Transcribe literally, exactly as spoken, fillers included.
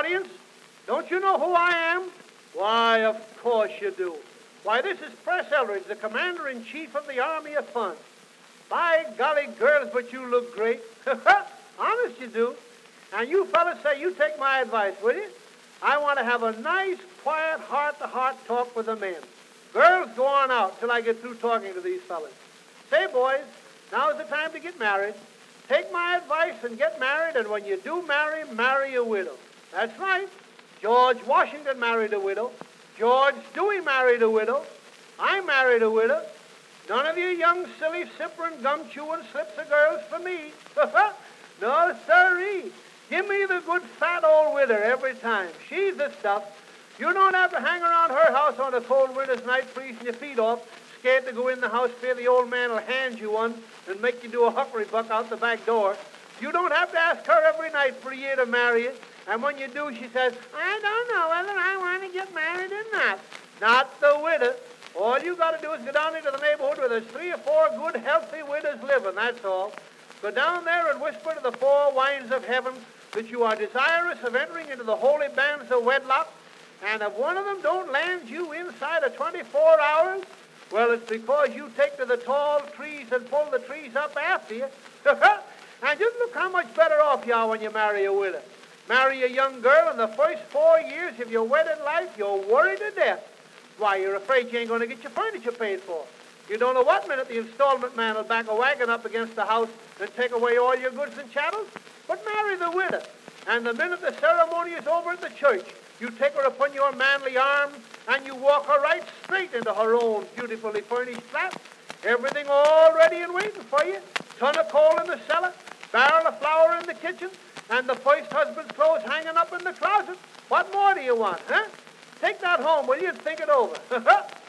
audience? Don't you know who I am? Why, of course you do. Why, this is Press Eldridge, the Commander-in-Chief of the Army of Fun. By golly, girls, but you look great. Honest you do. And you fellas say you take my advice, will you? I want to have a nice, quiet, heart-to-heart talk with the men. Girls, go on out till I get through talking to these fellas. Say, boys, now's the time to get married. Take my advice and get married, and when you do marry, marry a widow. That's right. George Washington married a widow. George Dewey married a widow. I married a widow. None of you young, silly, sippering, gum-chewing slips of girls for me. No, sirree. Give me the good, fat old widow every time. She's the stuff. You don't have to hang around her house on a cold winter's night freezing your feet off, scared to go in the house, fear the old man will hand you one and make you do a huckery buck out the back door. You don't have to ask her every night for a year to marry you. And when you do, she says, I don't know whether I want to get married or not. Not the widow. All you got to do is go down into the neighborhood where there's three or four good, healthy widows living, that's all. Go down there and whisper to the four winds of heaven that you are desirous of entering into the holy bands of wedlock, and if one of them don't land you inside of twenty-four hours, well, it's because you take to the tall trees and pull the trees up after you. And just look how much better off you are when you marry a widow. Marry a young girl, in the first four years of your wedded life, you're worried to death. Why, you're afraid you ain't going to get your furniture paid for. You don't know what minute the installment man will back a wagon up against the house and take away all your goods and chattels. But marry the widow, and the minute the ceremony is over at the church, you take her upon your manly arm, and you walk her right straight into her own beautifully furnished flat. Everything all ready and waiting for you. Ton of coal in the cellar, barrel of flour in the kitchen, and the first husband's clothes hanging up in the closet. What more do you want, huh? Take that home, will you, and think it over.